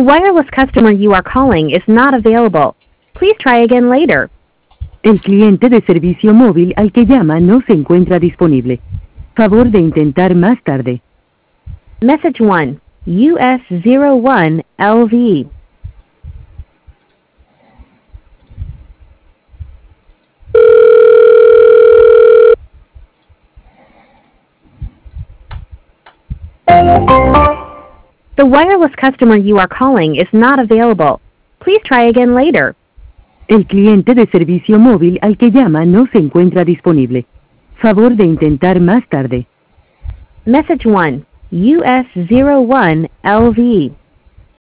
wireless customer you are calling is not available. Please try again later. El cliente de servicio móvil al que llama no se encuentra disponible. Favor de intentar más tarde. Message 1, US01LV. The wireless customer you are calling is not available. Please try again later. El cliente de servicio móvil al que llama no se encuentra disponible. Favor de intentar más tarde. Message 1, US01LV.